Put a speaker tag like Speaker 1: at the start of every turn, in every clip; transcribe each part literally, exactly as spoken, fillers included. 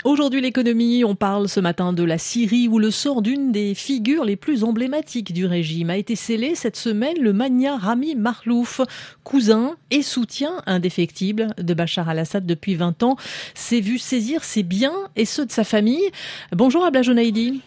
Speaker 1: Aujourd'hui, l'économie, on parle ce matin de la Syrie où le sort d'une des figures les plus emblématiques du régime a été scellé cette semaine. Le magnat Rami Makhlouf, cousin et soutien indéfectible de Bachar al-Assad depuis vingt ans, s'est vu saisir ses biens et ceux de sa famille. Bonjour Abla Jonaïdi.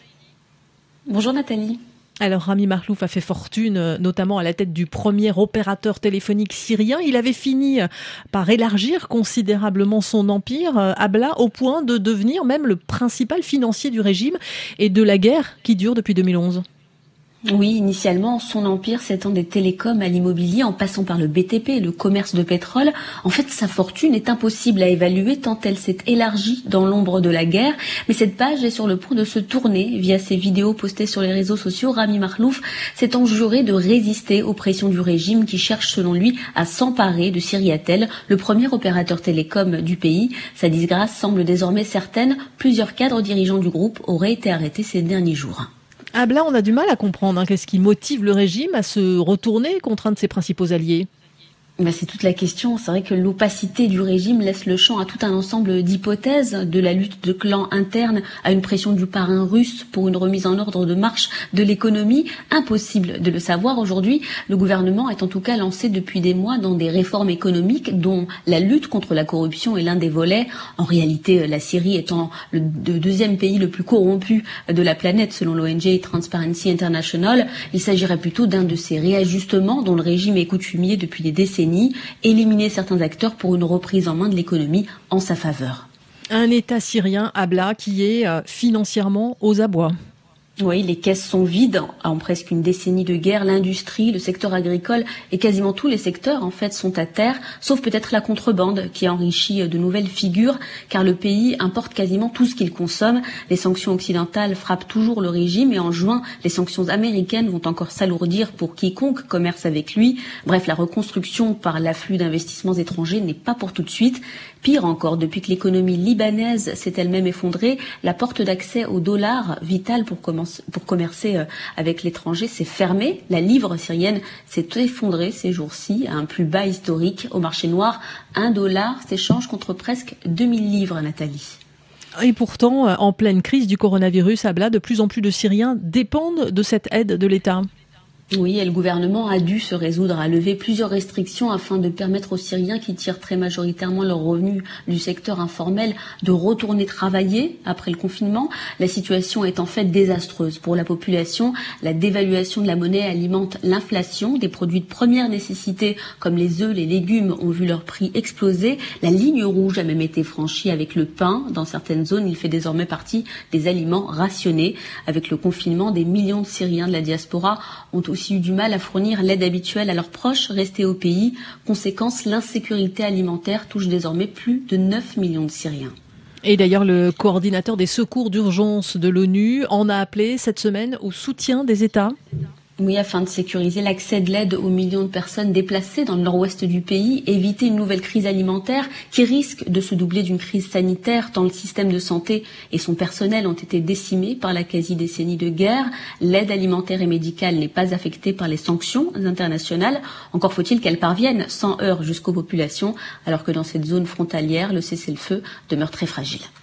Speaker 2: Bonjour Nathalie.
Speaker 1: Alors Rami Makhlouf a fait fortune, notamment à la tête du premier opérateur téléphonique syrien. Il avait fini par élargir considérablement son empire, Abla, au point de devenir même le principal financier du régime et de la guerre qui dure depuis deux mille onze.
Speaker 2: Oui, initialement, son empire s'étend des télécoms à l'immobilier en passant par le B T P, le commerce de pétrole. En fait, sa fortune est impossible à évaluer tant elle s'est élargie dans l'ombre de la guerre. Mais cette page est sur le point de se tourner. Via ses vidéos postées sur les réseaux sociaux, Rami Makhlouf s'est enjuré de résister aux pressions du régime qui cherche, selon lui, à s'emparer de Syriatel, le premier opérateur télécom du pays. Sa disgrâce semble désormais certaine. Plusieurs cadres dirigeants du groupe auraient été arrêtés ces derniers jours.
Speaker 1: Abla, on a du mal à comprendre hein, qu'est-ce qui motive le régime à se retourner contre un de ses principaux alliés.
Speaker 2: Ben c'est toute la question. C'est vrai que l'opacité du régime laisse le champ à tout un ensemble d'hypothèses, de la lutte de clans internes à une pression du parrain russe pour une remise en ordre de marche de l'économie. Impossible de le savoir aujourd'hui. Le gouvernement est en tout cas lancé depuis des mois dans des réformes économiques dont la lutte contre la corruption est l'un des volets. En réalité, la Syrie étant le deuxième pays le plus corrompu de la planète selon l'O N G Transparency International, il s'agirait plutôt d'un de ces réajustements dont le régime est coutumier depuis des décennies. Éliminer certains acteurs pour une reprise en main de l'économie en sa faveur.
Speaker 1: Un État syrien, Abla, qui est financièrement aux abois.
Speaker 2: Oui, les caisses sont vides en presque une décennie de guerre. L'industrie, le secteur agricole et quasiment tous les secteurs en fait sont à terre, sauf peut-être la contrebande qui enrichit de nouvelles figures, car le pays importe quasiment tout ce qu'il consomme. Les sanctions occidentales frappent toujours le régime et en juin, les sanctions américaines vont encore s'alourdir pour quiconque commerce avec lui. Bref, la reconstruction par l'afflux d'investissements étrangers n'est pas pour tout de suite. Pire encore, depuis que l'économie libanaise s'est elle-même effondrée, la porte d'accès au dollar, vitale pour, commencer, pour commercer avec l'étranger, s'est fermée. La livre syrienne s'est effondrée ces jours-ci à un plus bas historique. Au marché noir, un dollar s'échange contre presque deux mille livres, Nathalie.
Speaker 1: Et pourtant, en pleine crise du coronavirus, Abla, de plus en plus de Syriens dépendent de cette aide de l'État.
Speaker 2: Oui, et le gouvernement a dû se résoudre à lever plusieurs restrictions afin de permettre aux Syriens qui tirent très majoritairement leurs revenus du secteur informel de retourner travailler après le confinement. La situation est en fait désastreuse pour la population. La dévaluation de la monnaie alimente l'inflation. Des produits de première nécessité comme les œufs, les légumes ont vu leur prix exploser. La ligne rouge a même été franchie avec le pain. Dans certaines zones, il fait désormais partie des aliments rationnés. Avec le confinement, des millions de Syriens de la diaspora ont aussi eu du mal à fournir l'aide habituelle à leurs proches restés au pays. Conséquence, l'insécurité alimentaire touche désormais plus de neuf millions de Syriens.
Speaker 1: Et d'ailleurs, le coordinateur des secours d'urgence de l'ONU en a appelé cette semaine au soutien des États.
Speaker 2: Oui, afin de sécuriser l'accès de l'aide aux millions de personnes déplacées dans le nord-ouest du pays, éviter une nouvelle crise alimentaire qui risque de se doubler d'une crise sanitaire tant le système de santé et son personnel ont été décimés par la quasi-décennie de guerre. L'aide alimentaire et médicale n'est pas affectée par les sanctions internationales. Encore faut-il qu'elle parvienne sans heurts jusqu'aux populations, alors que dans cette zone frontalière, le cessez-le-feu demeure très fragile.